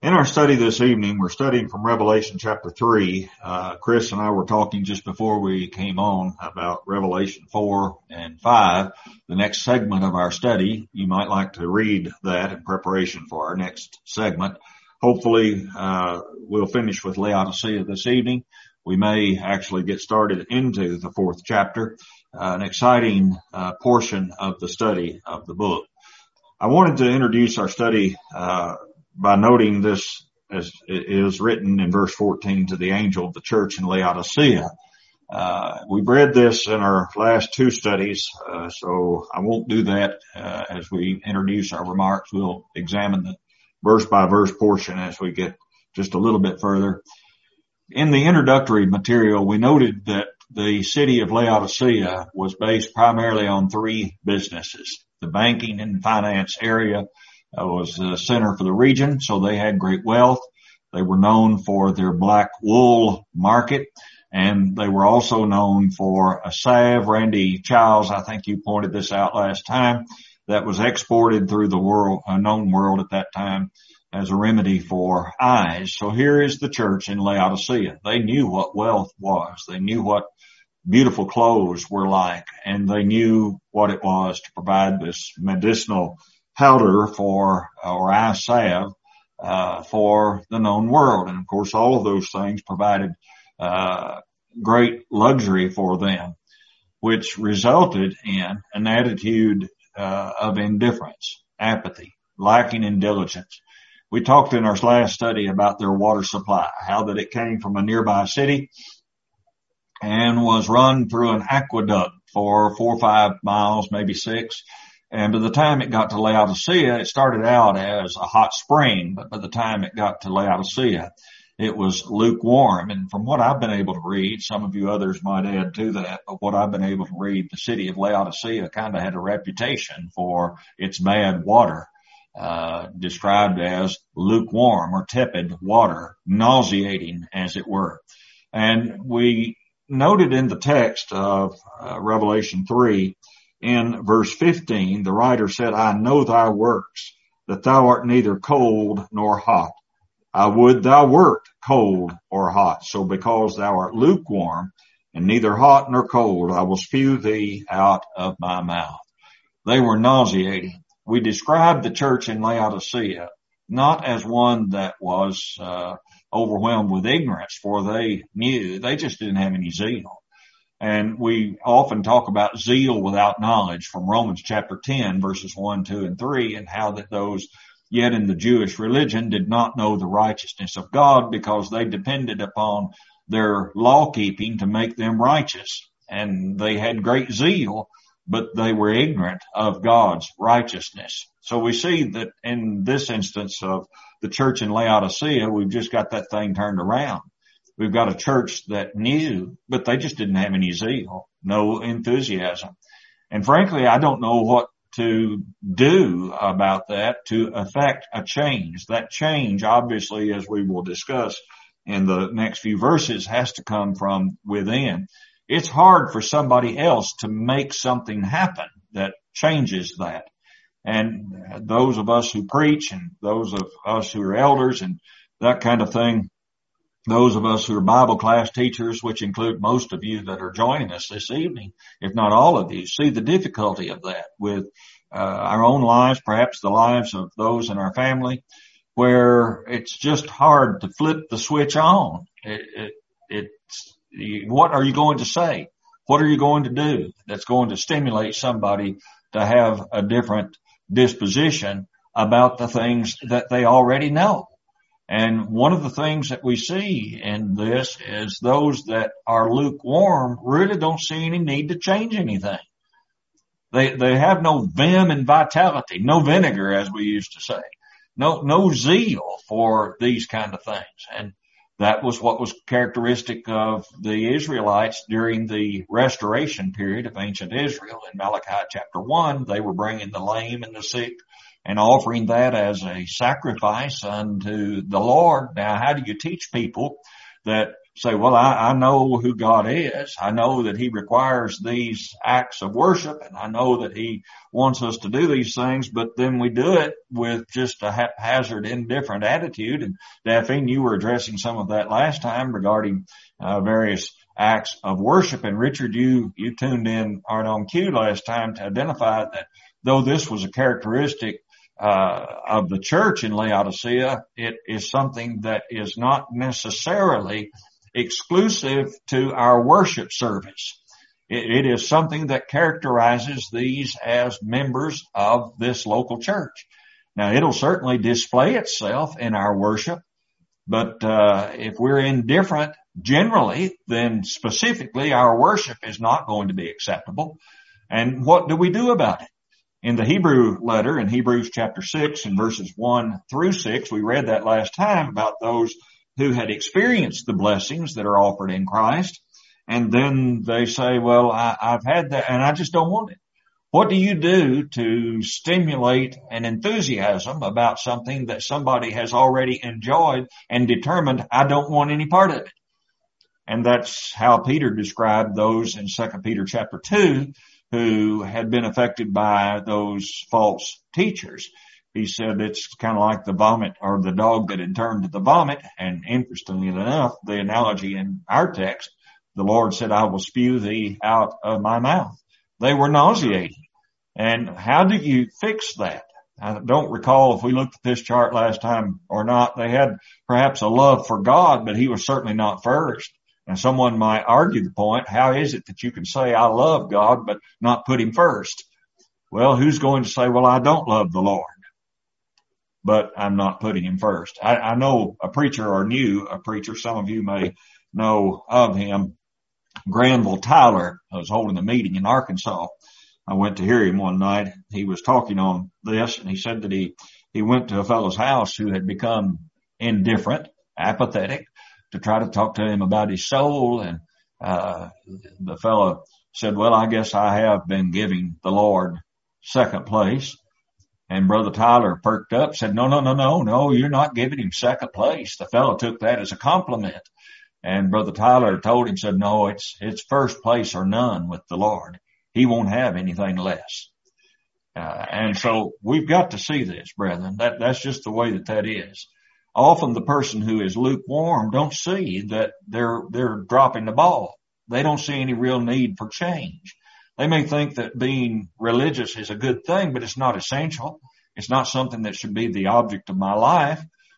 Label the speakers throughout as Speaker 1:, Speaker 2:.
Speaker 1: In our study this evening, we're studying from Revelation chapter 3. Chris and I were talking just before we came on about Revelation 4 and 5, the next segment of our study. You might like to read that in preparation for our next segment. Hopefully, we'll finish with Laodicea this evening. We may actually get started into the fourth chapter, an exciting portion of the study of the book. I wanted to introduce our study by noting this as it is written in verse 14 to the angel of the church in Laodicea. We've read this in our last two studies, so I won't do that as we introduce our remarks. We'll examine the verse by verse portion as we get just a little bit further. In the introductory material, we noted that the city of Laodicea was based primarily on three businesses. The banking and finance area was the center for the region, so they had great wealth. They were known for their black wool market, and they were also known for a salve. Randy Childs, I think you pointed this out last time, that was exported through the world, known world at that time, as a remedy for eyes. So here is the church in Laodicea. They knew what wealth was. They knew what beautiful clothes were like, and they knew what it was to provide this medicinal powder or eye salve, for the known world. And of course, all of those things provided, great luxury for them, which resulted in an attitude, of indifference, apathy, lacking in diligence. We talked in our last study about their water supply, how that it came from a nearby city and was run through an aqueduct for 4 or 5 miles, maybe 6. And by the time it got to Laodicea, it started out as a hot spring, but by the time it got to Laodicea, it was lukewarm. And from what I've been able to read, some of you others might add to that, but what I've been able to read, the city of Laodicea kind of had a reputation for its bad water, described as lukewarm or tepid water, nauseating as it were. And we noted in the text of Revelation 3, in verse 15, the writer said, I know thy works, that thou art neither cold nor hot. I would thou wert cold or hot. So because thou art lukewarm and neither hot nor cold, I will spew thee out of my mouth. They were nauseating. We described the church in Laodicea not as one that was overwhelmed with ignorance, for they knew, they just didn't have any zeal. And we often talk about zeal without knowledge from Romans chapter 10, verses 1, 2, and 3, and how that those yet in the Jewish religion did not know the righteousness of God because they depended upon their law keeping to make them righteous. And they had great zeal, but they were ignorant of God's righteousness. So we see that in this instance of the church in Laodicea, we've just got that thing turned around. We've got a church that knew, but they just didn't have any zeal, no enthusiasm. And frankly, I don't know what to do about that to affect a change. That change, obviously, as we will discuss in the next few verses, has to come from within. It's hard for somebody else to make something happen that changes that. And those of us who preach and those of us who are elders and that kind of thing, those of us who are Bible class teachers, which include most of you that are joining us this evening, if not all of you, see the difficulty of that with our own lives, perhaps the lives of those in our family, where it's just hard to flip the switch on. What are you going to say? What are you going to do that's going to stimulate somebody to have a different disposition about the things that they already know? And one of the things that we see in this is those that are lukewarm really don't see any need to change anything. They have no vim and vitality, no vinegar, as we used to say, no zeal for these kind of things. And that was what was characteristic of the Israelites during the restoration period of ancient Israel. In Malachi chapter 1, they were bringing the lame and the sick and offering that as a sacrifice unto the Lord. Now, how do you teach people that say, well, I know who God is. I know that he requires these acts of worship, and I know that he wants us to do these things, but then we do it with just a haphazard, indifferent attitude. And Daphne, you were addressing some of that last time regarding various acts of worship. And Richard, you tuned in on cue last time to identify that though this was a characteristic of the church in Laodicea, it is something that is not necessarily exclusive to our worship service. It is something that characterizes these as members of this local church. Now, it'll certainly display itself in our worship, but if we're indifferent generally, then specifically our worship is not going to be acceptable. And what do we do about it? In the Hebrew letter, in Hebrews chapter 6 and verses 1 through 6, we read that last time about those who had experienced the blessings that are offered in Christ. And then they say, well, I've had that and I just don't want it. What do you do to stimulate an enthusiasm about something that somebody has already enjoyed and determined, I don't want any part of it? And that's how Peter described those in 2 Peter chapter 2 who had been affected by those false teachers. He said it's kind of like the vomit or the dog that had turned to the vomit. And interestingly enough, the analogy in our text, the Lord said, I will spew thee out of my mouth. They were nauseating. And how do you fix that? I don't recall if we looked at this chart last time or not. They had perhaps a love for God, but he was certainly not first. And someone might argue the point, how is it that you can say I love God but not put him first? Well, who's going to say, well, I don't love the Lord, but I'm not putting him first? I know a preacher or knew a preacher, some of you may know of him, Granville Tyler. I was holding a meeting in Arkansas. I went to hear him one night. He was talking on this, and he said that he went to a fellow's house who had become indifferent, apathetic, to try to talk to him about his soul. And the fellow said, well, I guess I have been giving the Lord second place. And Brother Tyler perked up, said, no, you're not giving him second place. The fellow took that as a compliment. And Brother Tyler told him, said, no, it's first place or none with the Lord. He won't have anything less. And so we've got to see this, brethren. That's just the way that is. Often the person who is lukewarm don't see that they're dropping the ball. They don't see any real need for change. They may think that being religious is a good thing, but it's not essential. It's not something that should be the object of my life.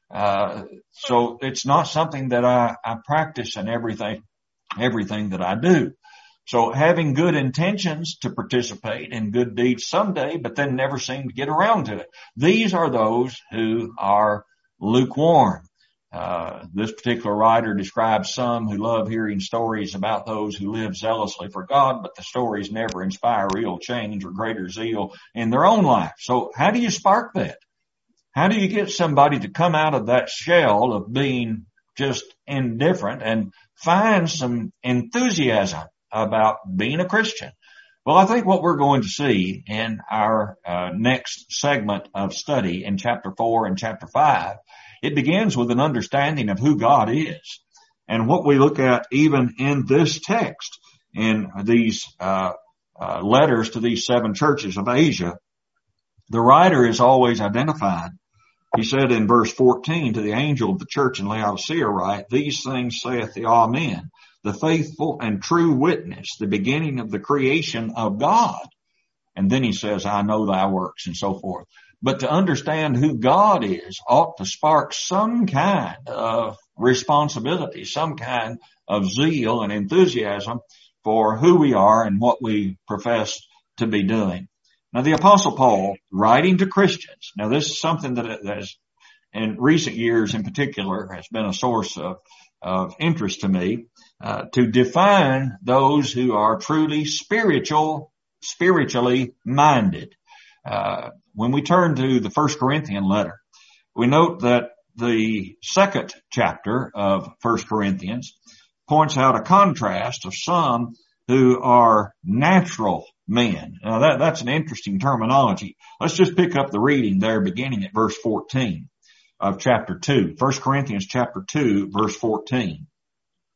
Speaker 1: So it's not something that I practice in everything that I do. So having good intentions to participate in good deeds someday, but then never seem to get around to it. These are those who are lukewarm. This particular writer describes some who love hearing stories about those who live zealously for God, but the stories never inspire real change or greater zeal in their own life. So how do you spark that? How do you get somebody to come out of that shell of being just indifferent and find some enthusiasm about being a Christian? Well, I think what we're going to see in our next segment of study in chapter 4 and chapter 5, it begins with an understanding of who God is. And what we look at even in this text, in these letters to these 7 churches of Asia, the writer is always identified. He said in verse 14, to the angel of the church in Laodicea write, these things saith the Amen, the faithful and true witness, the beginning of the creation of God. And then he says, I know thy works, and so forth. But to understand who God is ought to spark some kind of responsibility, some kind of zeal and enthusiasm for who we are and what we profess to be doing. Now, the Apostle Paul, writing to Christians, now this is something that has, in recent years in particular, has been a source of interest to me, to define those who are truly spiritually minded. When we turn to the 1 Corinthian letter, we note that the 2nd chapter of 1 Corinthians points out a contrast of some who are natural men. Now that's an interesting terminology. Let's just pick up the reading there beginning at verse 14 of chapter 2. 1 Corinthians chapter 2, verse 14.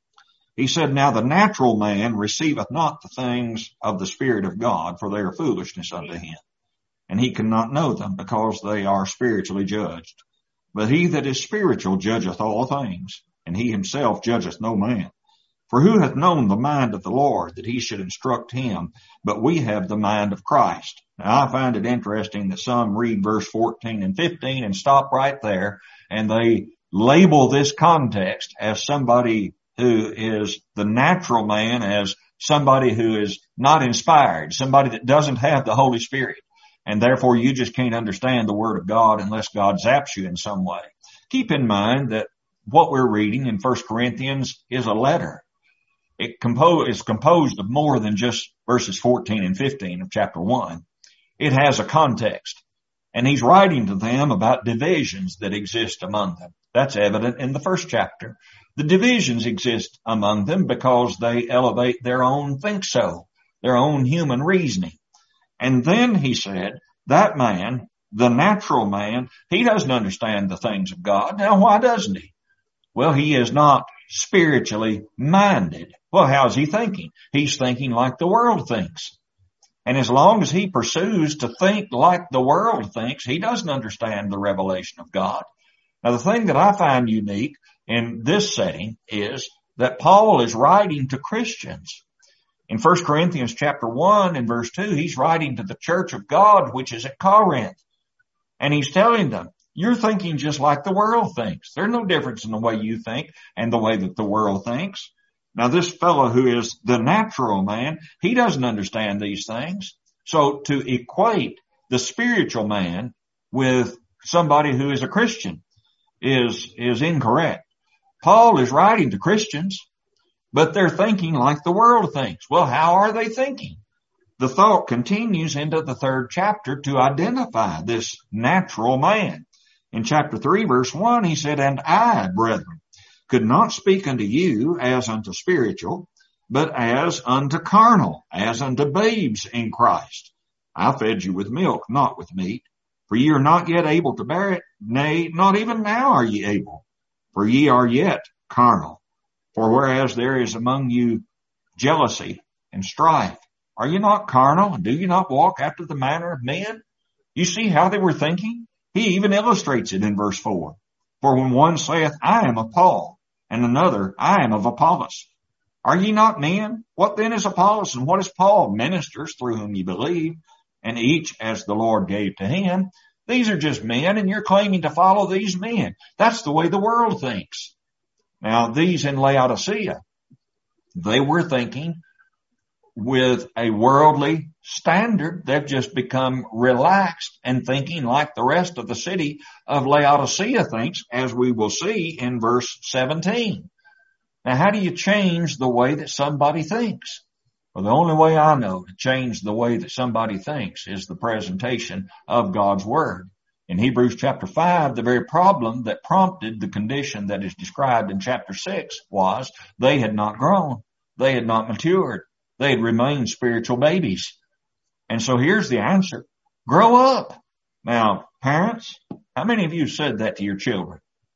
Speaker 1: He said, now the natural man receiveth not the things of the Spirit of God, for they are foolishness unto him. And he cannot know them, because they are spiritually judged. But he that is spiritual judgeth all things, and he himself judgeth no man. For who hath known the mind of the Lord, that he should instruct him? But we have the mind of Christ. Now, I find it interesting that some read verse 14 and 15 and stop right there, and they label this context as somebody who is the natural man, as somebody who is not inspired, somebody that doesn't have the Holy Spirit. And therefore you just can't understand the Word of God unless God zaps you in some way. Keep in mind that what we're reading in 1 Corinthians is a letter. It is composed of more than just verses 14 and 15 of chapter 1. It has a context. And he's writing to them about divisions that exist among them. That's evident in the first chapter. The divisions exist among them because they elevate their own think-so, their own human reasoning. And then he said, that man, the natural man, he doesn't understand the things of God. Now, why doesn't he? Well, he is not spiritually minded. Well, how's he thinking? He's thinking like the world thinks. And as long as he pursues to think like the world thinks, he doesn't understand the revelation of God. Now, the thing that I find unique in this setting is that Paul is writing to Christians. In 1 Corinthians chapter 1 and verse 2, he's writing to the church of God, which is at Corinth. And he's telling them, you're thinking just like the world thinks. There's no difference in the way you think and the way that the world thinks. Now, this fellow who is the natural man, he doesn't understand these things. So to equate the spiritual man with somebody who is a Christian is incorrect. Paul is writing to Christians, but they're thinking like the world thinks. Well, how are they thinking? The thought continues into the 3rd chapter to identify this natural man. In chapter 3, verse 1, he said, and I, brethren, could not speak unto you as unto spiritual, but as unto carnal, as unto babes in Christ. I fed you with milk, not with meat, for ye are not yet able to bear it. Nay, not even now are ye able, for ye are yet carnal. For whereas there is among you jealousy and strife, are you not carnal, and do you not walk after the manner of men? You see how they were thinking? He even illustrates it in verse 4. For when one saith, I am of Paul, and another, I am of Apollos. Are ye not men? What then is Apollos, and what is Paul? Ministers through whom ye believe, and each as the Lord gave to him. These are just men, and you're claiming to follow these men. That's the way the world thinks. Now, these in Laodicea, they were thinking with a worldly standard. They've just become relaxed and thinking like the rest of the city of Laodicea thinks, as we will see in verse 17. Now, how do you change the way that somebody thinks? Well, the only way I know to change the way that somebody thinks is the presentation of God's Word. In Hebrews chapter 5, the very problem that prompted the condition that is described in chapter 6 was they had not grown. They had not matured. They had remained spiritual babies. And so here's the answer. Grow up. Now, parents, how many of you said that to your children?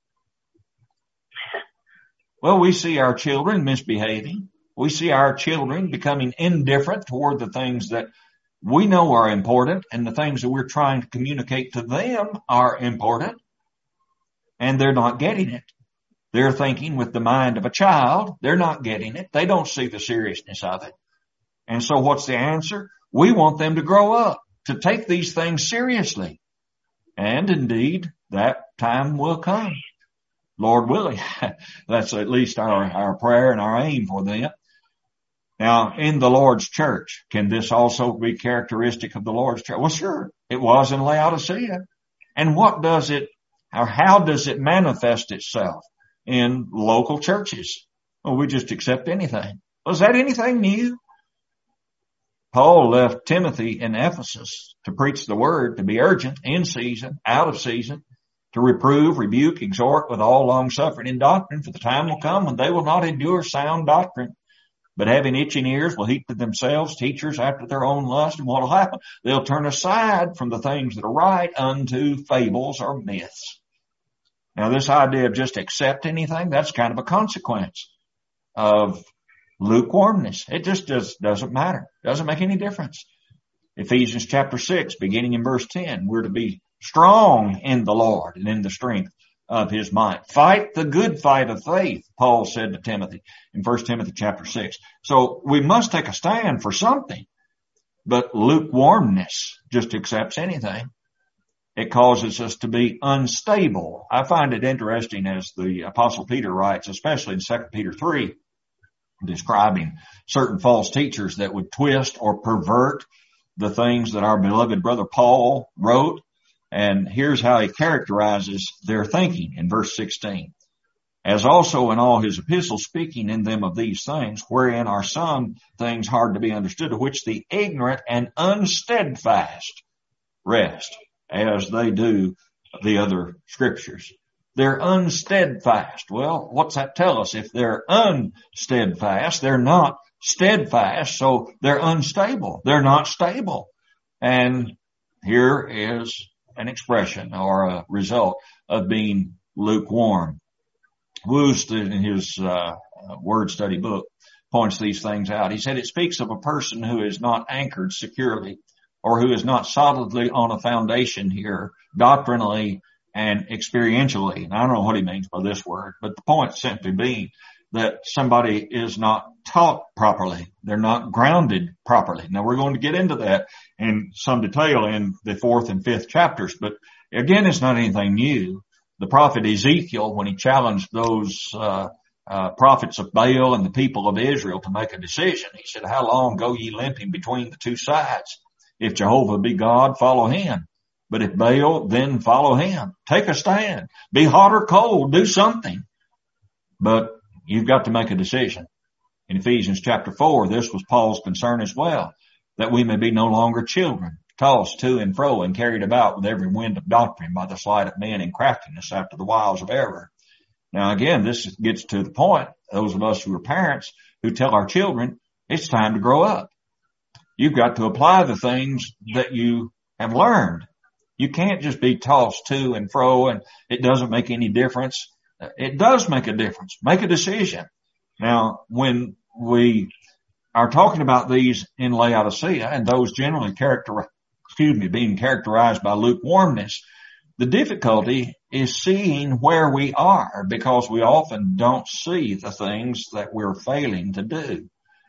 Speaker 1: Well, we see our children misbehaving. We see our children becoming indifferent toward the things that we know are important, and the things that we're trying to communicate to them are important, and they're not getting it. They're thinking with the mind of a child. They're not getting it. They don't see the seriousness of it. And so what's the answer? We want them to grow up, to take these things seriously. And indeed, that time will come. Lord willing. That's at least our prayer and our aim for them. Now, in the Lord's church, can this also be characteristic of the Lord's church? Well, sure. It was in Laodicea. And what does it, or how does it manifest itself in local churches? Well, we just accept anything. Was that anything new? Paul left Timothy in Ephesus to preach the word, to be urgent, in season, out of season, to reprove, rebuke, exhort with all long suffering in doctrine, for the time will come when they will not endure sound doctrine, but having itching ears will heap to themselves teachers after their own lust. And what will happen? They'll turn aside from the things that are right unto fables or myths. Now, this idea of just accept anything, that's kind of a consequence. of lukewarmness. It just doesn't matter. Doesn't make any difference. Ephesians chapter 6, beginning in verse 10, we're to be strong in the Lord and in the strength of his might. Fight the good fight of faith, Paul said to Timothy in 1 Timothy chapter 6. So we must take a stand for something. But lukewarmness just accepts anything. It causes us to be unstable. I find it interesting, as the Apostle Peter writes, especially in 2 Peter 3, describing certain false teachers that would twist or pervert the things that our beloved brother Paul wrote. And here's how he characterizes their thinking in verse 16. As also in all his epistles, speaking in them of these things, wherein are some things hard to be understood, of which the ignorant and unsteadfast rest, as they do the other scriptures. They're unsteadfast. Well, what's that tell us? If they're unsteadfast, they're not steadfast, so they're unstable. They're not stable. And here is an expression or a result of being lukewarm. Woost, in his word study book, points these things out. He said it speaks of a person who is not anchored securely, or who is not solidly on a foundation here, doctrinally and experientially. And I don't know what he means by this word, but the point simply being that somebody is not taught properly. They're not grounded properly. Now, we're going to get into that in some detail in the 4th and 5th chapters, but again, it's not anything new. The prophet Ezekiel, when he challenged those prophets of Baal and the people of Israel to make a decision, he said, how long go ye limping between the two sides? If Jehovah be God, follow him. But if Baal, then follow him. Take a stand. Be hot or cold. Do something. But you've got to make a decision. In Ephesians chapter 4, this was Paul's concern as well, that we may be no longer children, tossed to and fro and carried about with every wind of doctrine by the sleight of men and craftiness after the wiles of error. Now again, this gets to the point, those of us who are parents who tell our children, it's time to grow up. You've got to apply the things that you have learned. You can't just be tossed to and fro and it doesn't make any difference. It does make a difference. Make a decision. Now, when we are talking about these in Laodicea and those generally being characterized by lukewarmness, the difficulty is seeing where we are, because we often don't see the things that we're failing to do.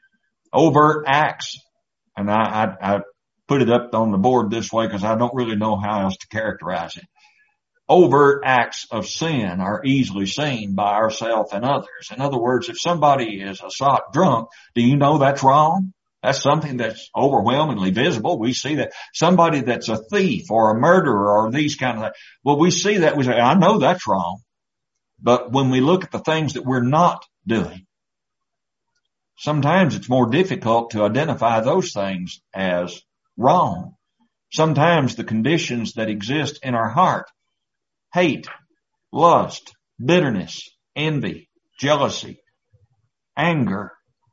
Speaker 1: Overt acts, and I put it up on the board this way because I don't really know how else to characterize it. Overt acts of sin are easily seen by ourselves and others. In other words, if somebody is a sot drunk, do you know that's wrong? That's something that's overwhelmingly visible. We see that. Somebody that's a thief or a murderer or these kind of things. Well, we see that. We say, I know that's wrong. But when we look at the things that we're not doing, sometimes it's more difficult to identify those things as wrong. Sometimes the conditions that exist in our heart, hate, lust, bitterness, envy, jealousy, anger,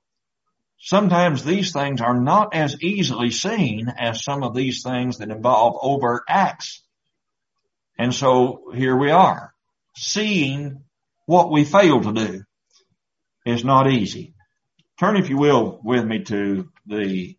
Speaker 1: sometimes these things are not as easily seen as some of these things that involve overt acts. And so here we are. Seeing what we fail to do is not easy. Turn, if you will, with me to the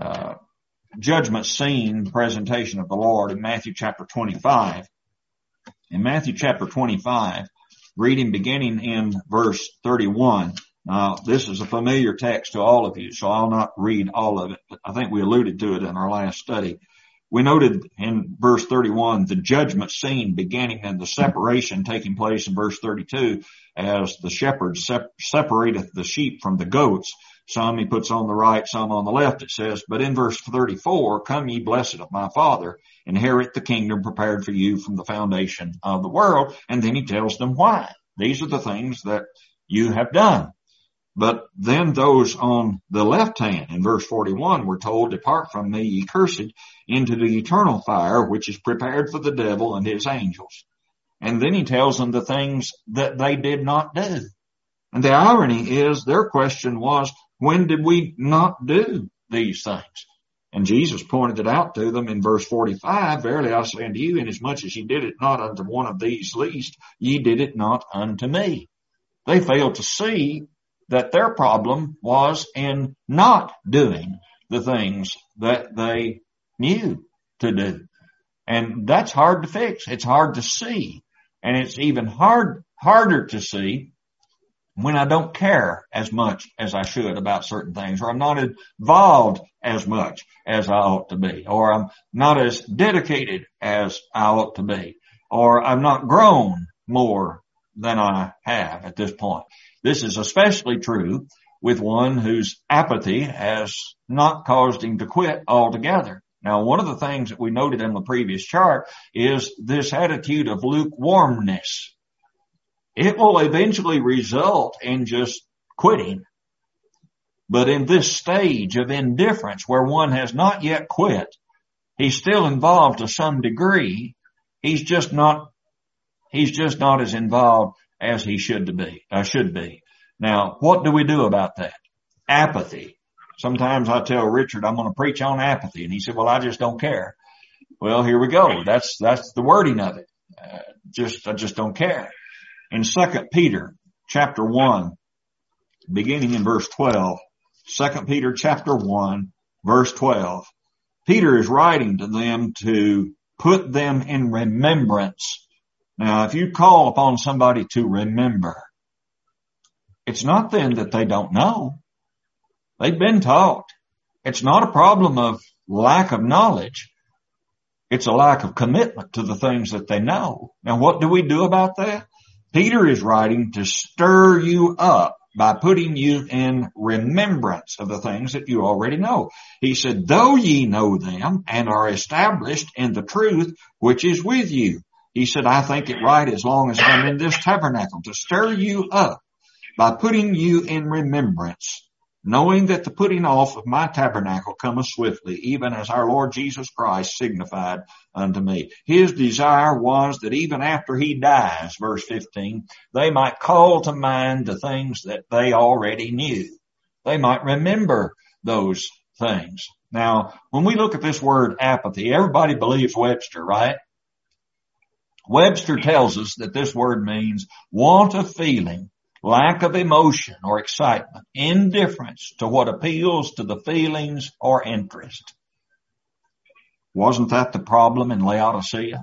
Speaker 1: judgment scene presentation of the Lord in Matthew chapter 25. In Matthew chapter 25, reading beginning in verse 31. Now, this is a familiar text to all of you, so I'll not read all of it, but I think we alluded to it in our last study. We noted in verse 31 the judgment scene beginning and the separation taking place in verse 32 as the shepherd separateth the sheep from the goats. Some he puts on the right, some on the left, it says. But in verse 34, come ye blessed of my Father, inherit the kingdom prepared for you from the foundation of the world. And then he tells them why. These are the things that you have done. But then those on the left hand, in verse 41, were told, depart from me, ye cursed, into the eternal fire, which is prepared for the devil and his angels. And then he tells them the things that they did not do. And the irony is their question was, when did we not do these things? And Jesus pointed it out to them in verse 45, verily I say unto you, inasmuch as ye did it not unto one of these least, ye did it not unto me. They failed to see that their problem was in not doing the things that they knew to do. And that's hard to fix. It's hard to see. And it's even harder to see when I don't care as much as I should about certain things, or I'm not involved as much as I ought to be, or I'm not as dedicated as I ought to be, or I'm not grown more than I have at this point. This is especially true with one whose apathy has not caused him to quit altogether. Now, one of the things that we noted in the previous chart is this attitude of lukewarmness. It will eventually result in just quitting. But in this stage of indifference where one has not yet quit, he's still involved to some degree. He's just not as involved as he should be. Now, what do we do about that? Apathy. Sometimes I tell Richard I'm going to preach on apathy, and he said, well, I just don't care. Well, here we go. That's the wording of it. I just don't care. In 2 Peter chapter 1, beginning in verse 12, 2 Peter chapter 1, verse 12, Peter is writing to them to put them in remembrance. Now, if you call upon somebody to remember, it's not then that they don't know. They've been taught. It's not a problem of lack of knowledge. It's a lack of commitment to the things that they know. Now, what do we do about that? Peter is writing to stir you up by putting you in remembrance of the things that you already know. He said, though ye know them and are established in the truth which is with you. He said, I think it right as long as I'm in this tabernacle to stir you up by putting you in remembrance, knowing that the putting off of my tabernacle cometh swiftly, even as our Lord Jesus Christ signified unto me. His desire was that even after he dies, verse 15, they might call to mind the things that they already knew. They might remember those things. Now, when we look at this word apathy, everybody believes Webster, right? Webster tells us that this word means want of feeling, lack of emotion or excitement, indifference to what appeals to the feelings or interest. Wasn't that the problem in Laodicea?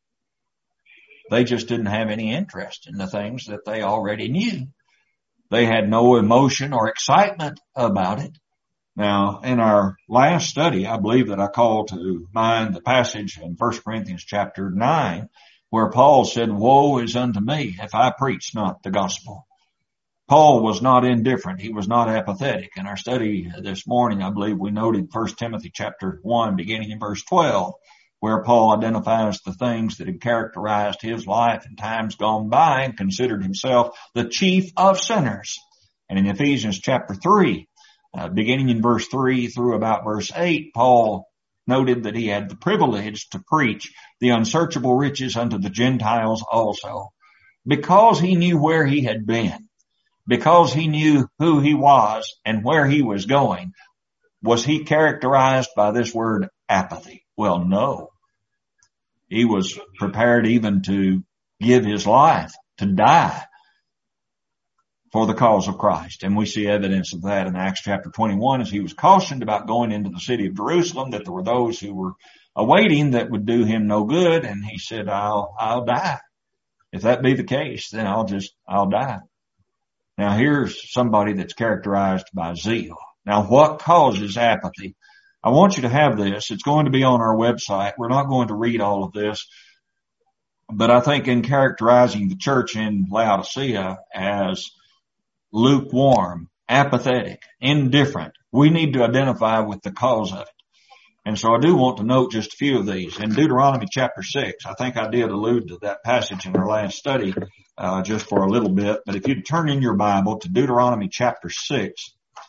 Speaker 1: They just didn't have any interest in the things that they already knew. They had no emotion or excitement about it. Now, in our last study, I believe that I called to mind the passage in 1 Corinthians chapter 9, where Paul said, woe is unto me if I preach not the gospel. Paul was not indifferent. He was not apathetic. In our study this morning, I believe we noted 1 Timothy chapter 1, beginning in verse 12, where Paul identifies the things that had characterized his life in times gone by and considered himself the chief of sinners. And in Ephesians chapter 3, beginning in verse 3 through about verse 8, Paul noted that he had the privilege to preach the unsearchable riches unto the Gentiles also, because he knew where he had been. Because he knew who he was and where he was going. Was he characterized by this word apathy? Well, no. He was prepared even to give his life, to die for the cause of Christ. And we see evidence of that in Acts chapter 21 as he was cautioned about going into the city of Jerusalem, that there were those who were awaiting that would do him no good. And he said, I'll die. If that be the case, then I'll die. Now here's somebody that's characterized by zeal. Now what causes apathy? I want you to have this. It's going to be on our website. We're not going to read all of this. But I think in characterizing the church in Laodicea as lukewarm, apathetic, indifferent, we need to identify with the cause of it. And so I do want to note just a few of these. In Deuteronomy chapter 6, I think I did allude to that passage in our last study just for a little bit. But if you'd turn in your Bible to Deuteronomy chapter 6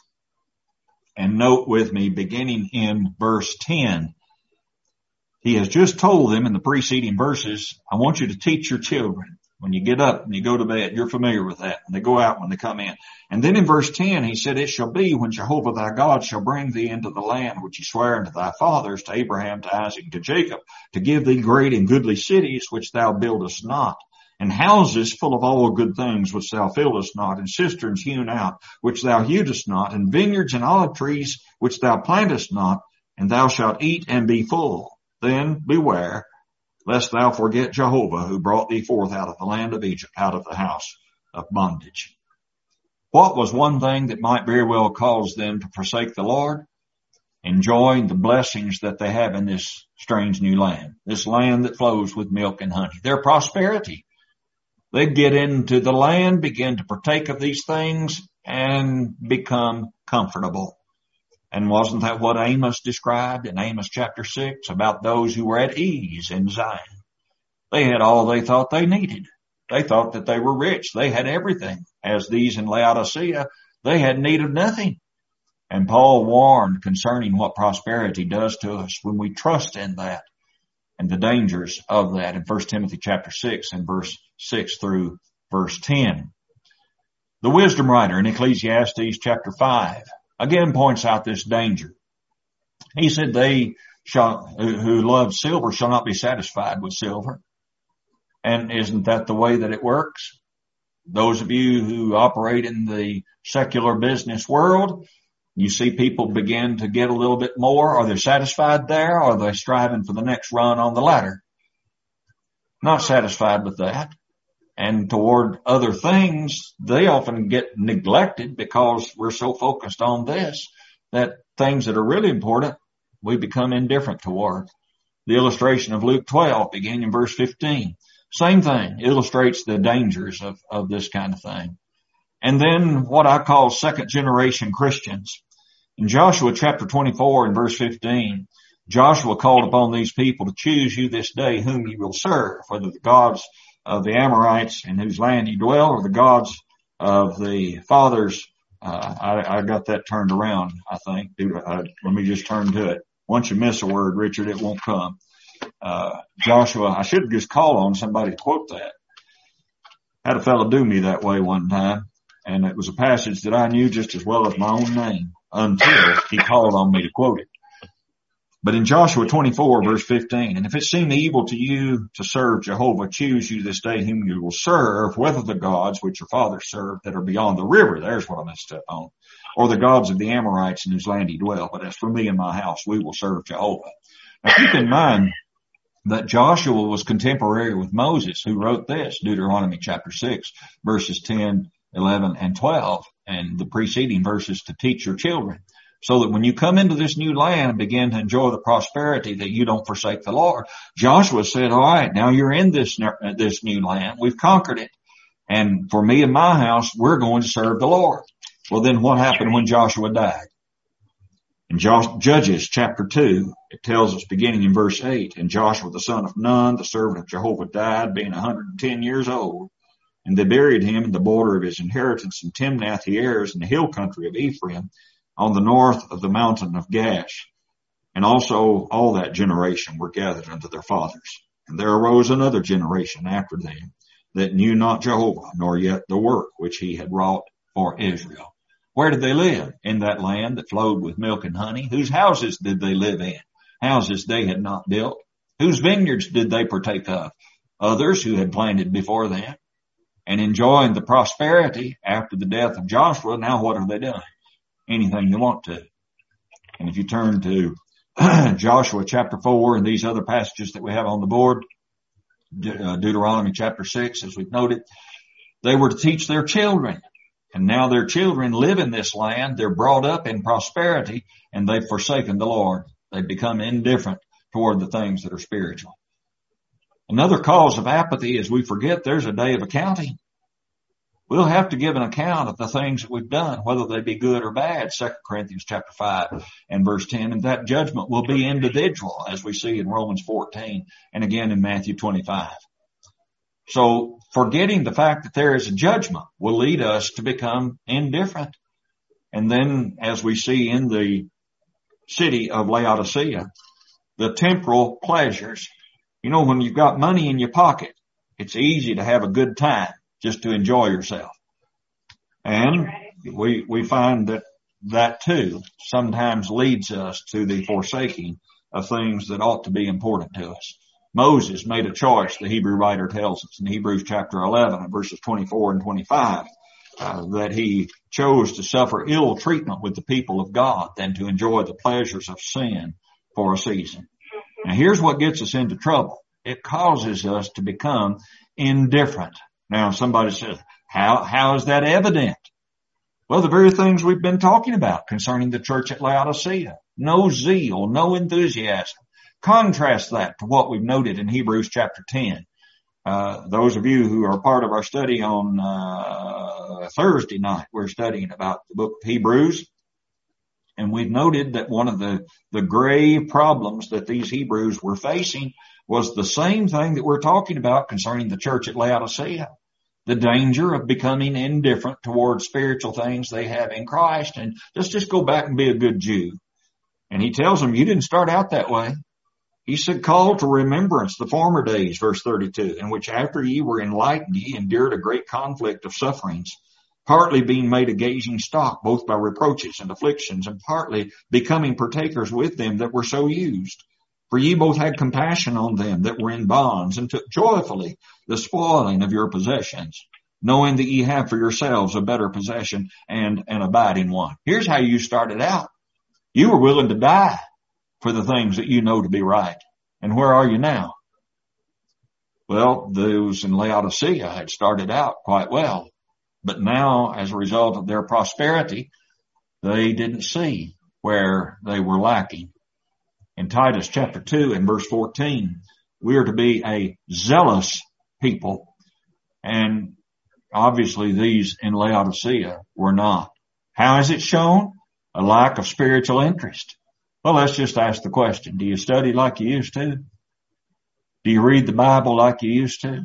Speaker 1: and note with me beginning in verse 10, he has just told them in the preceding verses, I want you to teach your children. When you get up and you go to bed, you're familiar with that. And they go out when they come in. And then in verse 10, he said, it shall be when Jehovah thy God shall bring thee into the land which he sware unto thy fathers, to Abraham, to Isaac, to Jacob, to give thee great and goodly cities which thou buildest not, and houses full of all good things which thou fillest not, and cisterns hewn out which thou hewedest not, and vineyards and olive trees which thou plantest not, and thou shalt eat and be full. Then beware, lest thou forget Jehovah, who brought thee forth out of the land of Egypt, out of the house of bondage. What was one thing that might very well cause them to forsake the Lord? Enjoying the blessings that they have in this strange new land, this land that flows with milk and honey, their prosperity. They'd get into the land, begin to partake of these things, and become comfortable. And wasn't that what Amos described in Amos chapter 6 about those who were at ease in Zion? They had all they thought they needed. They thought that they were rich. They had everything. As these in Laodicea, they had need of nothing. And Paul warned concerning what prosperity does to us when we trust in that and the dangers of that in 1 Timothy chapter 6 and verse 6 through verse 10. The wisdom writer in Ecclesiastes chapter 5 again points out this danger. He said, they who love silver shall not be satisfied with silver. And isn't that the way that it works? Those of you who operate in the secular business world, you see people begin to get a little bit more. Are they satisfied there? Or are they striving for the next run on the ladder? Not satisfied with that. And toward other things, they often get neglected because we're so focused on this that things that are really important, we become indifferent toward. The illustration of Luke 12, beginning in verse 15. Same thing, illustrates the dangers of this kind of thing. And then what I call second generation Christians. In Joshua chapter 24 and verse 15, Joshua called upon these people to choose you this day whom you will serve, whether the gods of the Amorites in whose land you dwell or the gods of the fathers. I got that turned around, I think. Let me just turn to it. Once you miss a word, Richard, it won't come. Joshua, I should have just called on somebody to quote that. Had a fellow do me that way one time, and it was a passage that I knew just as well as my own name until he called on me to quote it. But in Joshua 24 verse 15, and if it seem evil to you to serve Jehovah, choose you this day whom you will serve, whether the gods which your fathers served that are beyond the river, there's what I messed up on, or the gods of the Amorites in whose land you dwell. But as for me and my house, we will serve Jehovah. Now keep in mind that Joshua was contemporary with Moses, who wrote this, Deuteronomy chapter 6, verses 10, 11, and 12, and the preceding verses to teach your children, so that when you come into this new land and begin to enjoy the prosperity, that you don't forsake the Lord. Joshua said, all right, now you're in this new land. We've conquered it. And for me and my house, we're going to serve the Lord. Well, then what happened when Joshua died? In Judges chapter 2, it tells us beginning in verse 8, and Joshua the son of Nun, the servant of Jehovah, died being 110 years old. And they buried him in the border of his inheritance in Timnath-Heres in the hill country of Ephraim on the north of the mountain of Gash. And also all that generation were gathered unto their fathers. And there arose another generation after them that knew not Jehovah, nor yet the work which he had wrought for Israel. Where did they live? In that land that flowed with milk and honey. Whose houses did they live in? Houses they had not built. Whose vineyards did they partake of? Others who had planted before them. And enjoying the prosperity after the death of Joshua, now what are they doing? Anything they want to. And if you turn to Joshua chapter 4 and these other passages that we have on the board, Deuteronomy chapter 6, as we've noted, they were to teach their children. And now their children live in this land. They're brought up in prosperity, and they've forsaken the Lord. They've become indifferent toward the things that are spiritual. Another cause of apathy is we forget there's a day of accounting. We'll have to give an account of the things that we've done, whether they be good or bad, 2 Corinthians chapter 5 and verse 10. And that judgment will be individual, as we see in Romans 14 and again in Matthew 25. So forgetting the fact that there is a judgment will lead us to become indifferent. And then, as we see in the city of Laodicea, the temporal pleasures. You know, when you've got money in your pocket, it's easy to have a good time, just to enjoy yourself. And we find that too sometimes leads us to the forsaking of things that ought to be important to us. Moses made a choice, the Hebrew writer tells us in Hebrews chapter 11 and verses 24 and 25, that he chose to suffer ill treatment with the people of God than to enjoy the pleasures of sin for a season. Now here's what gets us into trouble. It causes us to become indifferent. Now somebody says, how is that evident? Well, the very things we've been talking about concerning the church at Laodicea. No zeal, no enthusiasm. Contrast that to what we've noted in Hebrews chapter 10. Those of you who are part of our study on Thursday night, we're studying about the book of Hebrews. And we've noted that one of the grave problems that these Hebrews were facing was the same thing that we're talking about concerning the church at Laodicea. The danger of becoming indifferent towards spiritual things they have in Christ. And let's just go back and be a good Jew. And he tells them, you didn't start out that way. He said, call to remembrance the former days, verse 32, in which after ye were enlightened, ye endured a great conflict of sufferings, partly being made a gazing stock, both by reproaches and afflictions, and partly becoming partakers with them that were so used. For ye both had compassion on them that were in bonds, and took joyfully the spoiling of your possessions, knowing that ye have for yourselves a better possession and an abiding one. Here's how you started out. You were willing to die for the things that you know to be right. And where are you now? Well, those in Laodicea had started out quite well, but now as a result of their prosperity, they didn't see where they were lacking. In Titus chapter 2 and verse 14, we are to be a zealous people. And obviously these in Laodicea were not. How is it shown? A lack of spiritual interest. Well, let's just ask the question. Do you study like you used to? Do you read the Bible like you used to?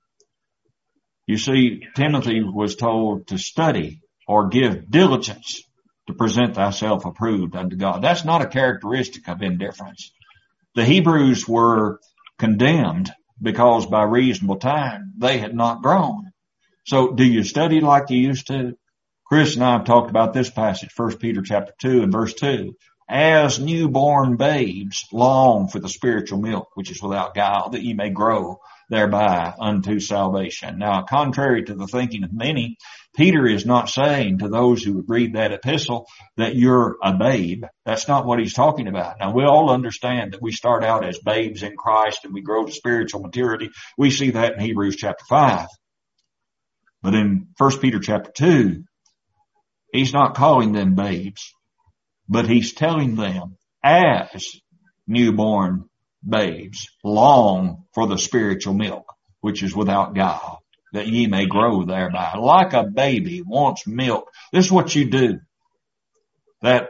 Speaker 1: You see, Timothy was told to study or give diligence to present thyself approved unto God. That's not a characteristic of indifference. The Hebrews were condemned because by reasonable time they had not grown. So do you study like you used to? Chris and I have talked about this passage, 1 Peter chapter 2 and verse 2. As newborn babes long for the spiritual milk, which is without guile, that ye may grow thereby unto salvation. Now, contrary to the thinking of many, Peter is not saying to those who would read that epistle that you're a babe. That's not what he's talking about. Now, we all understand that we start out as babes in Christ and we grow to spiritual maturity. We see that in Hebrews chapter 5. But in 1 Peter chapter 2, he's not calling them babes, but he's telling them as newborn babes long for the spiritual milk, which is without guile, that ye may grow thereby. Like a baby wants milk. This is what you do. That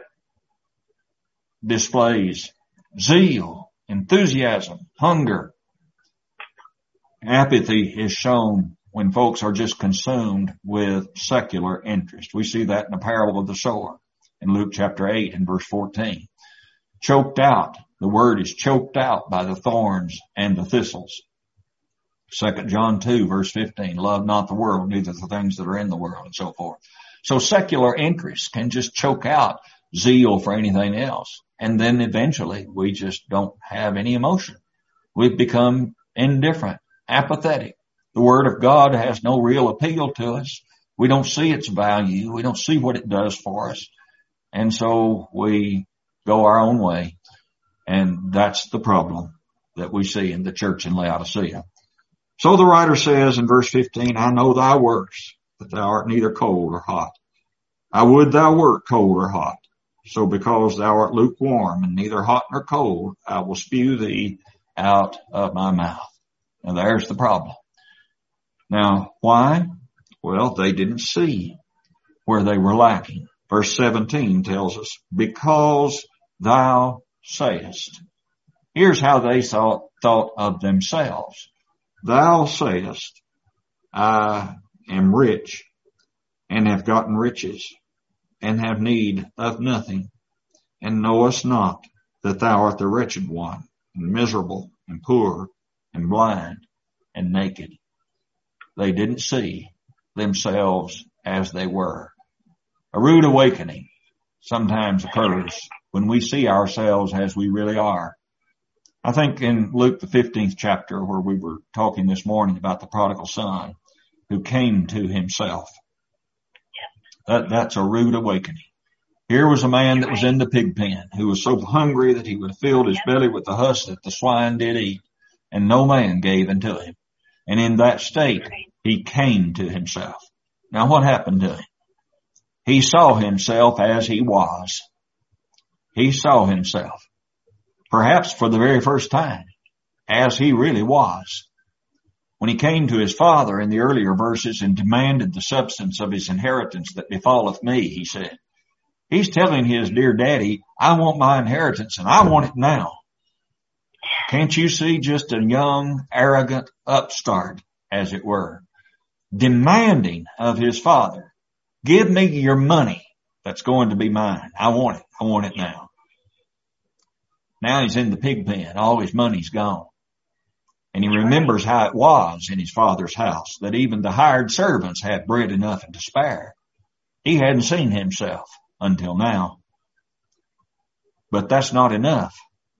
Speaker 1: displays zeal, enthusiasm, hunger. Apathy is shown when folks are just consumed with secular interest. We see that in the parable of the sower in Luke chapter 8 and verse 14. Choked out. The word is choked out by the thorns and the thistles. 2 John 2 verse 15. Love not the world, neither the things that are in the world, and so forth. So secular interest can just choke out zeal for anything else. And then eventually we just don't have any emotion. We've become indifferent, apathetic. The Word of God has no real appeal to us. We don't see its value. We don't see what it does for us. And so we go our own way. And that's the problem that we see in the church in Laodicea. So the writer says in verse 15, I know thy works, that thou art neither cold or hot. I would thou wert cold or hot. So because thou art lukewarm and neither hot nor cold, I will spew thee out of my mouth. And there's the problem. Now, why? Well, they didn't see where they were lacking. Verse 17 tells us, because thou sayest. Here's how they thought of themselves. Thou sayest, I am rich and have gotten riches and have need of nothing, and knowest not that thou art the wretched one, and miserable, and poor, and blind, and naked. They didn't see themselves as they were. A rude awakening sometimes occurs when we see ourselves as we really are. I think in Luke, the 15th chapter, where we were talking this morning about the prodigal son who came to himself, that's a rude awakening. Here was a man that was in the pig pen, who was so hungry that he would have filled his belly with the husk that the swine did eat, and no man gave unto him. And in that state, he came to himself. Now what happened to him? He saw himself as he was. He saw himself, perhaps for the very first time, as he really was. When he came to his father in the earlier verses and demanded the substance of his inheritance that befalleth me, he said, he's telling his dear daddy, I want my inheritance and I want it now. Can't you see just a young, arrogant upstart, as it were, demanding of his father, give me your money that's going to be mine. I want it. I want it now. Now he's in the pig pen. All his money's gone. And he remembers how it was in his father's house, that even the hired servants had bread enough and to spare. He hadn't seen himself until now. But that's not enough.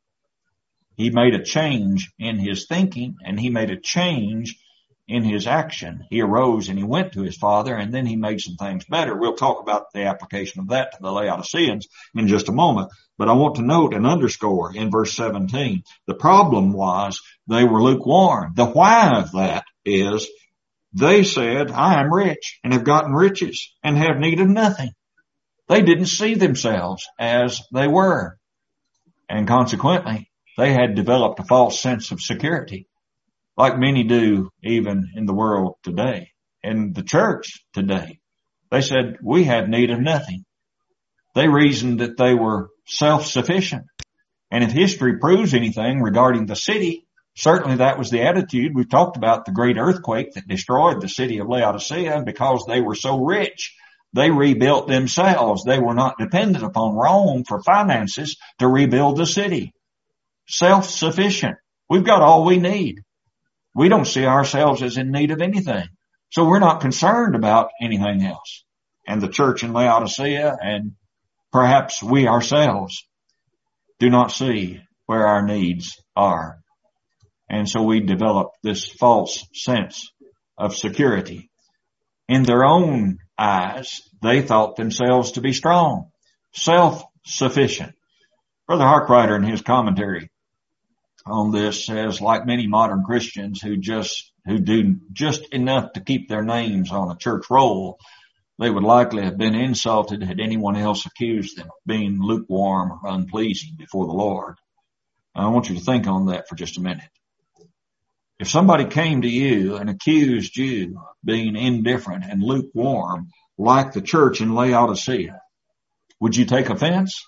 Speaker 1: He made a change in his thinking, and he made a change in his action. He arose and he went to his father, and then he made some things better. We'll talk about the application of that to the Laodiceans in just a moment. But I want to note and underscore in verse 17, the problem was they were lukewarm. The why of that is they said, I am rich and have gotten riches and have need of nothing. They didn't see themselves as they were. And consequently, they had developed a false sense of security, like many do even in the world today, in the church today. They said, we have need of nothing. They reasoned that they were self-sufficient. And if history proves anything regarding the city, certainly that was the attitude. We've talked about the great earthquake that destroyed the city of Laodicea, and because they were so rich, they rebuilt themselves. They were not dependent upon Rome for finances to rebuild the city. Self-sufficient. We've got all we need. We don't see ourselves as in need of anything. So we're not concerned about anything else. And the church in Laodicea, and perhaps we ourselves, do not see where our needs are. And so we develop this false sense of security. In their own eyes, they thought themselves to be strong, self-sufficient. Brother Harkrider in his commentary on this says, like many modern Christians who do just enough to keep their names on a church roll, they would likely have been insulted had anyone else accused them of being lukewarm or unpleasing before the Lord. I want you to think on that for just a minute. If somebody came to you and accused you of being indifferent and lukewarm, like the church in Laodicea, would you take offense?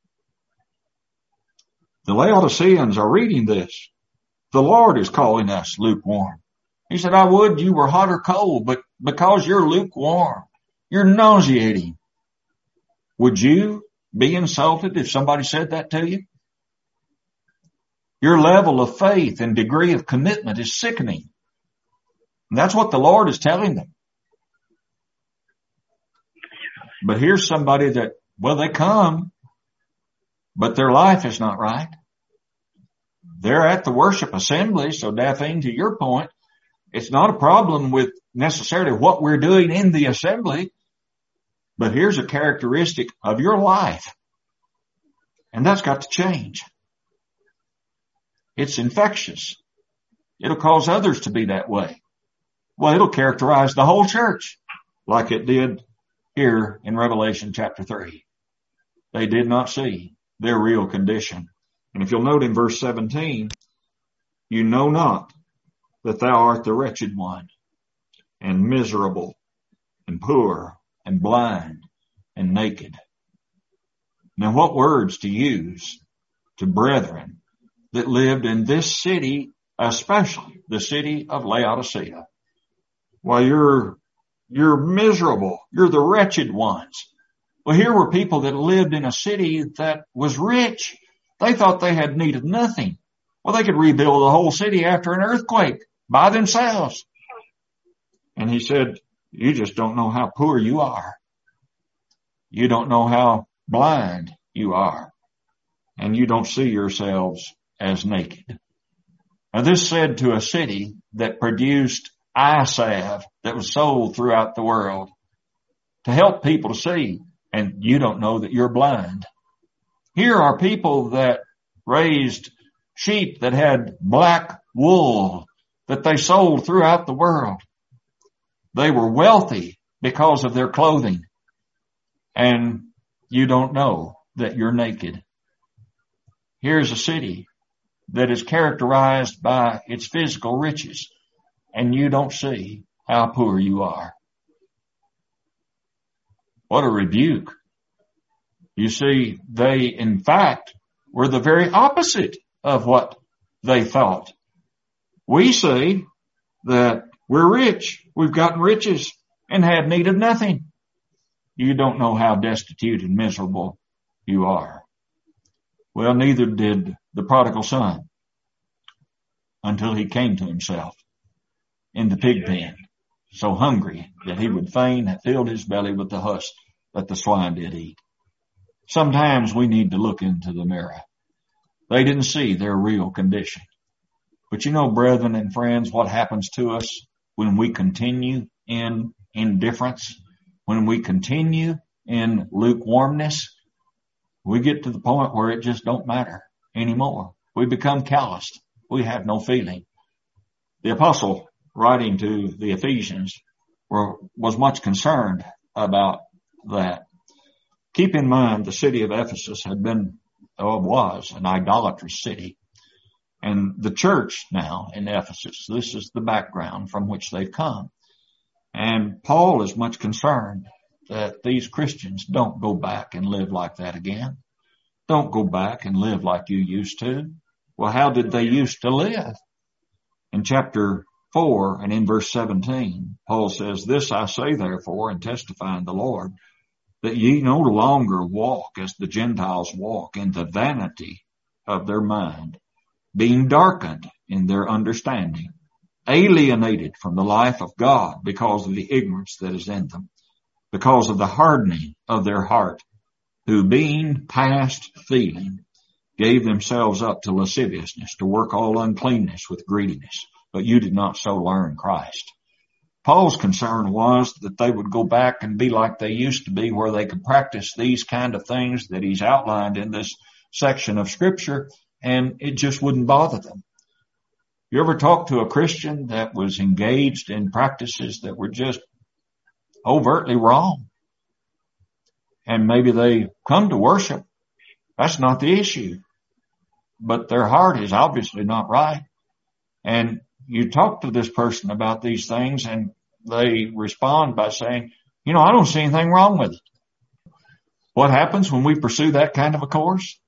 Speaker 1: The Laodiceans are reading this. The Lord is calling us lukewarm. He said, I would you were hot or cold, but because you're lukewarm, you're nauseating. Would you be insulted if somebody said that to you? Your level of faith and degree of commitment is sickening. And that's what the Lord is telling them. But here's somebody that, well, they come, but their life is not right. They're at the worship assembly, so Daphne, to your point, it's not a problem with necessarily what we're doing in the assembly, but here's a characteristic of your life, and that's got to change. It's infectious. It'll cause others to be that way. Well, it'll characterize the whole church like it did here in Revelation chapter 3. They did not see their real condition. And if you'll note in verse 17, you know not that thou art the wretched one, and miserable, and poor, and blind, and naked. Now what words to use to brethren that lived in this city, especially the city of Laodicea? Well, you're miserable. You're the wretched ones. Well, here were people that lived in a city that was rich. They thought they had need of nothing. Well, they could rebuild the whole city after an earthquake by themselves. And he said, you just don't know how poor you are. You don't know how blind you are. And you don't see yourselves as naked. Now this said to a city that produced eye salve that was sold throughout the world to help people to see, and you don't know that you're blind. Here are people that raised sheep that had black wool that they sold throughout the world. They were wealthy because of their clothing, and you don't know that you're naked. Here's a city that is characterized by its physical riches, and you don't see how poor you are. What a rebuke. You see, they, in fact, were the very opposite of what they thought. We say that we're rich, we've gotten riches, and have need of nothing. You don't know how destitute and miserable you are. Well, neither did the prodigal son until he came to himself in the pig pen, so hungry that he would fain have filled his belly with the husk that the swine did eat. Sometimes we need to look into the mirror. They didn't see their real condition. But you know, brethren and friends, what happens to us when we continue in indifference, when we continue in lukewarmness? We get to the point where it just don't matter anymore. We become calloused. We have no feeling. The apostle, writing to the Ephesians, was much concerned about that. Keep in mind, the city of Ephesus was an idolatrous city. And the church now in Ephesus, this is the background from which they've come. And Paul is much concerned that these Christians don't go back and live like that again. Don't go back and live like you used to. Well, how did they used to live? In chapter 4 and in verse 17, Paul says, "This I say therefore, and testify in the Lord, that ye no longer walk as the Gentiles walk in the vanity of their mind, being darkened in their understanding, alienated from the life of God because of the ignorance that is in them, because of the hardening of their heart, who being past feeling, gave themselves up to lasciviousness, to work all uncleanness with greediness. But you did not so learn Christ." Paul's concern was that they would go back and be like they used to be, where they could practice these kind of things that he's outlined in this section of Scripture, and it just wouldn't bother them. You ever talk to a Christian that was engaged in practices that were just overtly wrong? And maybe they come to worship. That's not the issue. But their heart is obviously not right. And you talk to this person about these things, and they respond by saying, I don't see anything wrong with it. What happens when we pursue that kind of a course?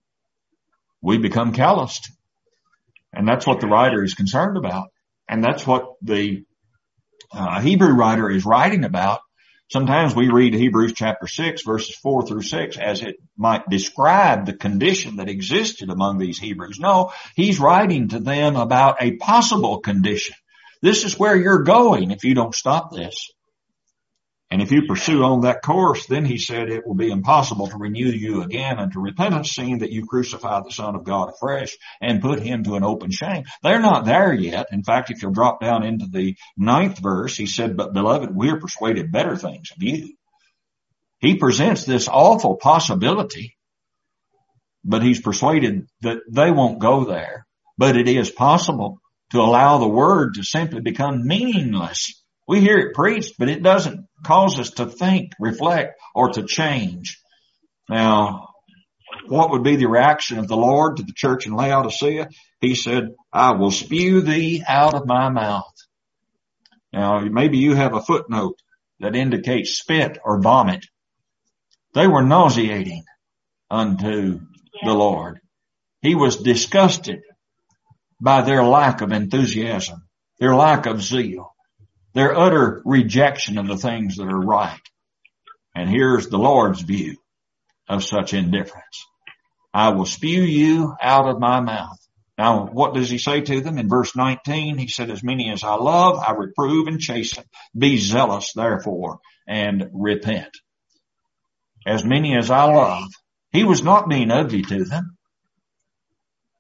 Speaker 1: We become calloused. And that's what the writer is concerned about. And that's what the Hebrew writer is writing about. Sometimes we read Hebrews chapter 6, verses 4 through 6, as it might describe the condition that existed among these Hebrews. No, he's writing to them about a possible condition. This is where you're going if you don't stop this. And if you pursue on that course, then he said it will be impossible to renew you again unto repentance, seeing that you crucify the Son of God afresh and put him to an open shame. They're not there yet. In fact, if you'll drop down into the 9th verse, he said, "But beloved, we are persuaded better things of you." He presents this awful possibility, but he's persuaded that they won't go there. But it is possible to allow the word to simply become meaningless. We hear it preached, but it doesn't cause us to think, reflect, or to change. Now, what would be the reaction of the Lord to the church in Laodicea? He said, "I will spew thee out of my mouth." Now, maybe you have a footnote that indicates spit or vomit. They were nauseating unto the Lord. He was disgusted by their lack of enthusiasm, their lack of zeal, their utter rejection of the things that are right. And here's the Lord's view of such indifference. "I will spew you out of my mouth." Now, what does he say to them? In verse 19, he said, "As many as I love, I reprove and chasten. Be zealous, therefore, and repent." As many as I love. He was not being ugly to them.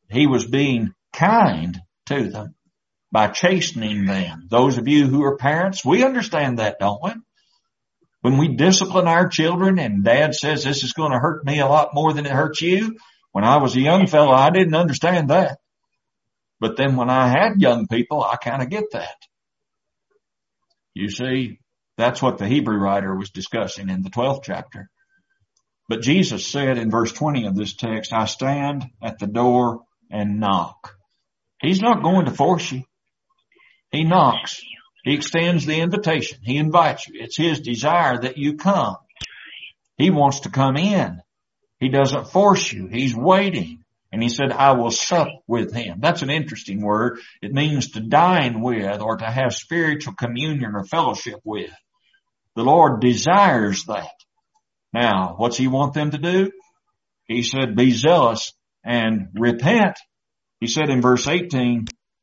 Speaker 1: he was being kind to them by chastening them. Those of you who are parents, we understand that, don't we? When we discipline our children and Dad says this is going to hurt me a lot more than it hurts you, when I was a young fellow, I didn't understand that. But then when I had young people, I kind of get that. You see, that's what the Hebrew writer was discussing in the 12th chapter. But Jesus said in verse 20 of this text, I stand at the door and knock. He's not going to force you. He knocks. He extends the invitation. He invites you. It's his desire that you come. He wants to come in. He doesn't force you. He's waiting. And he said, I will sup with him. That's an interesting word. It means to dine with or to have spiritual communion or fellowship with. The Lord desires that. Now, what's he want them to do? He said, be zealous and repent. He said in verse 18,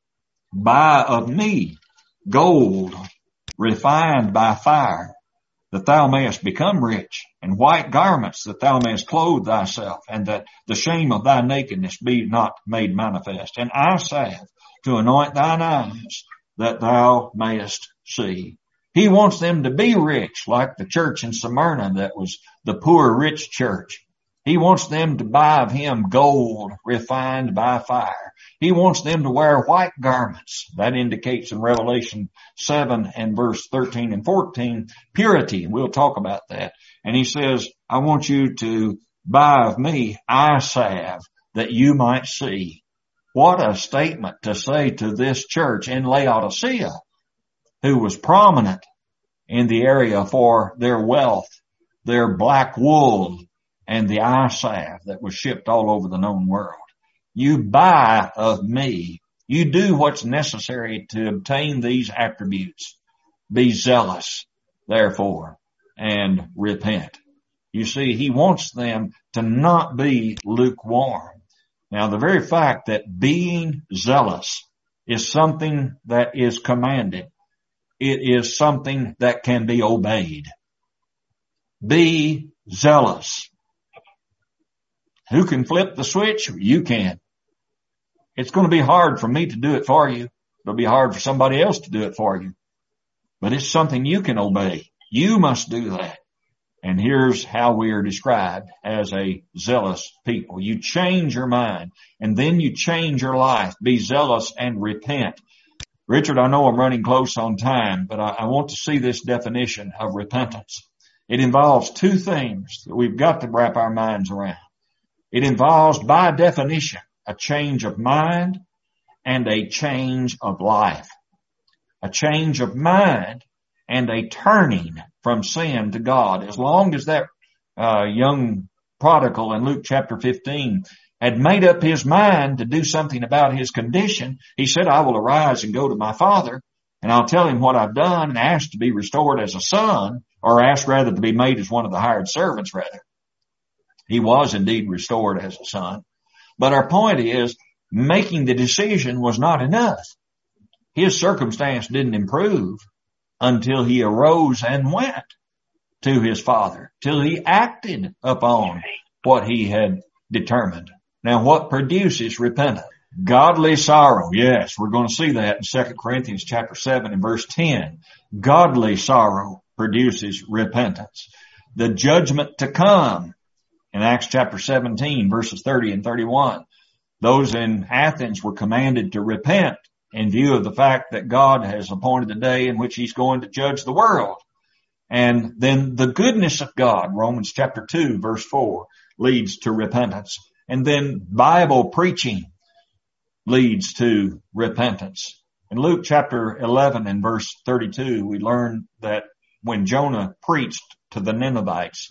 Speaker 1: buy of me gold refined by fire, that thou mayest become rich, and white garments, that thou mayest clothe thyself, and that the shame of thy nakedness be not made manifest. And eye salve to anoint thine eyes, that thou mayest see. He wants them to be rich, like the church in Smyrna that was the poor rich church. He wants them to buy of him gold refined by fire. He wants them to wear white garments. That indicates in Revelation 7 and verse 13 and 14, purity. We'll talk about that. And he says, I want you to buy of me eye salve that you might see. What a statement to say to this church in Laodicea, who was prominent in the area for their wealth, their black wool, and the eye salve that was shipped all over the known world. You buy of me. You do what's necessary to obtain these attributes. Be zealous, therefore, and repent. You see, he wants them to not be lukewarm. Now, the very fact that being zealous is something that is commanded, it is something that can be obeyed. Be zealous. Who can flip the switch? You can. It's going to be hard for me to do it for you. It'll be hard for somebody else to do it for you. But it's something you can obey. You must do that. And here's how we are described as a zealous people. You change your mind, and then you change your life. Be zealous and repent. Richard, I know I'm running close on time, but I want to see this definition of repentance. It involves two things that we've got to wrap our minds around. It involves, by definition, a change of mind and a change of life. A change of mind and a turning from sin to God. As long as that young prodigal in Luke chapter 15 had made up his mind to do something about his condition, he said, I will arise and go to my father, and I'll tell him what I've done and ask to be restored as a son, or ask rather to be made as one of the hired servants rather. He was indeed restored as a son. But our point is, making the decision was not enough. His circumstance didn't improve until he arose and went to his father, till he acted upon what he had determined. Now, what produces repentance? Godly sorrow. Yes, we're going to see that in 2 Corinthians chapter 7 and verse 10. Godly sorrow produces repentance. The judgment to come in Acts chapter 17 verses 30 and 31. Those in Athens were commanded to repent in view of the fact that God has appointed a day in which he's going to judge the world. And then the goodness of God, Romans chapter 2 verse 4, leads to repentance. And then Bible preaching leads to repentance. In Luke chapter 11 and verse 32, we learn that when Jonah preached to the Ninevites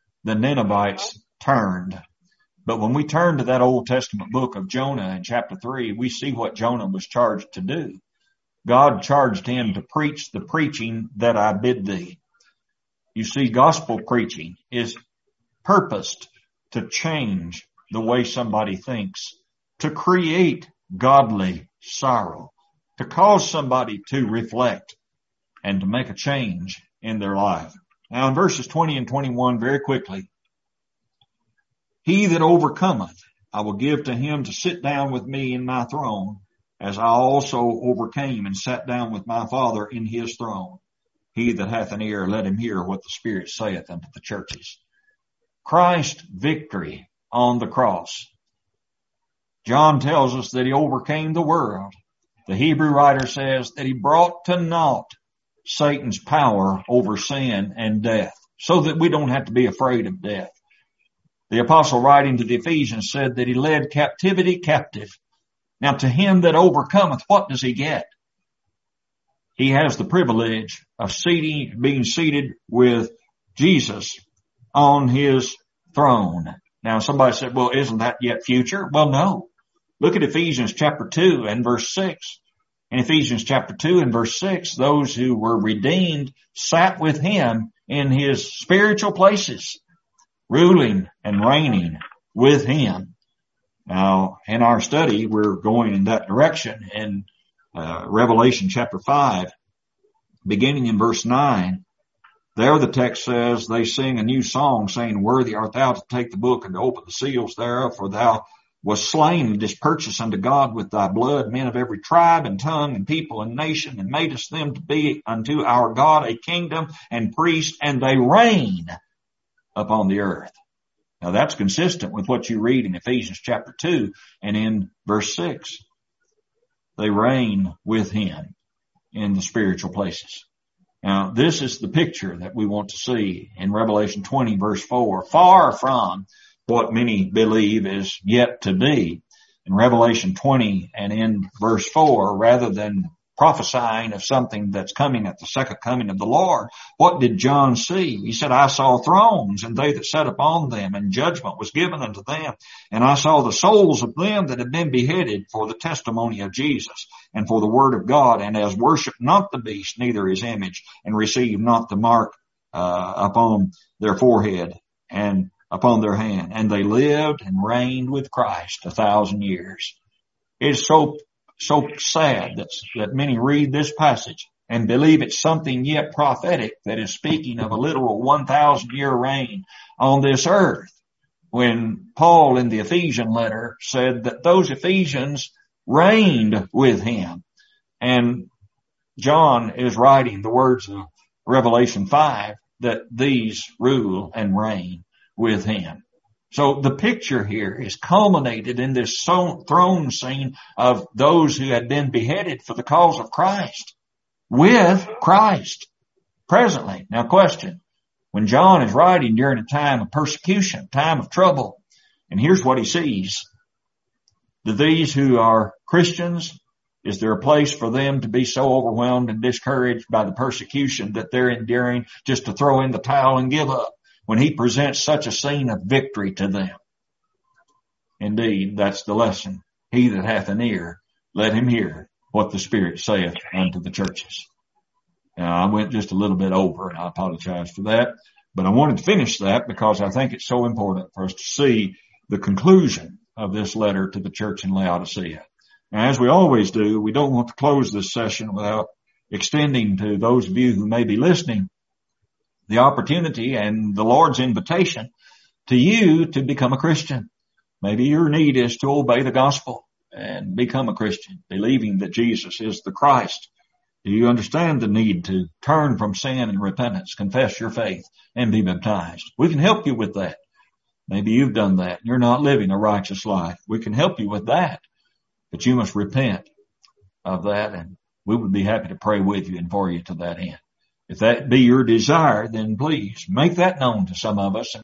Speaker 1: turned. But when we turn to that Old Testament book of Jonah in chapter 3, we see what Jonah was charged to do. God charged him to preach the preaching that I bid thee. You see, gospel preaching is purposed to change the way somebody thinks, to create godly sorrow, to cause somebody to reflect and to make a change in their life. Now in verses 20 and 21, very quickly, he that overcometh I will give to him to sit down with me in my throne, as I also overcame and sat down with my Father in his throne. He that hath an ear, let him hear what the Spirit saith unto the churches. Christ's victory on the cross. John tells us that he overcame the world. The Hebrew writer says that he brought to naught Satan's power over sin and death, so that we don't have to be afraid of death. The apostle writing to the Ephesians said that he led captivity captive. Now to him that overcometh, what does he get? He has the privilege of being seated with Jesus on his throne. Now somebody said, well, isn't that yet future? Well, no. Look at Ephesians chapter 2 and verse 6. In Ephesians chapter 2 and verse 6, those who were redeemed sat with him in his spiritual places, ruling and reigning with him. Now, in our study, we're going in that direction. In Revelation chapter 5, beginning in verse 9, there the text says, they sing a new song, saying, worthy art thou to take the book and to open the seals thereof, for thou wast slain and didst purchase unto God with thy blood men of every tribe and tongue and people and nation, and madest them to be unto our God a kingdom and priests, and they reign upon the earth. Now that's consistent with what you read in Ephesians chapter 2 and in verse 6. They reign with him in the spiritual places. Now this is the picture that we want to see in Revelation 20 verse 4, far from what many believe is yet to be. In Revelation 20 and in verse 4, rather than prophesying of something that's coming at the second coming of the Lord, what did John see? He said, I saw thrones and they that sat upon them, and judgment was given unto them. And I saw the souls of them that had been beheaded for the testimony of Jesus and for the word of God, and as worship not the beast, neither his image, and receive not the mark upon their forehead and upon their hand. And they lived and reigned with Christ 1,000 years. It's so sad that many read this passage and believe it's something yet prophetic that is speaking of a literal 1,000-year reign on this earth, when Paul in the Ephesian letter said that those Ephesians reigned with him. And John is writing the words of Revelation 5 that these rule and reign with him. So the picture here is culminated in this throne scene of those who had been beheaded for the cause of Christ, with Christ presently. Now question, when John is writing during a time of persecution, time of trouble, and here's what he sees. Do these who are Christians, is there a place for them to be so overwhelmed and discouraged by the persecution that they're enduring just to throw in the towel and give up when he presents such a scene of victory to them? Indeed, that's the lesson. He that hath an ear, let him hear what the Spirit saith unto the churches. Now, I went just a little bit over, and I apologize for that, but I wanted to finish that because I think it's so important for us to see the conclusion of this letter to the church in Laodicea. Now, as we always do, we don't want to close this session without extending to those of you who may be listening the opportunity and the Lord's invitation to you to become a Christian. Maybe your need is to obey the gospel and become a Christian, believing that Jesus is the Christ. Do you understand the need to turn from sin and repentance, confess your faith, and be baptized? We can help you with that. Maybe you've done that. You're not living a righteous life. We can help you with that. But you must repent of that, and we would be happy to pray with you and for you to that end. If that be your desire, then please make that known to some of us.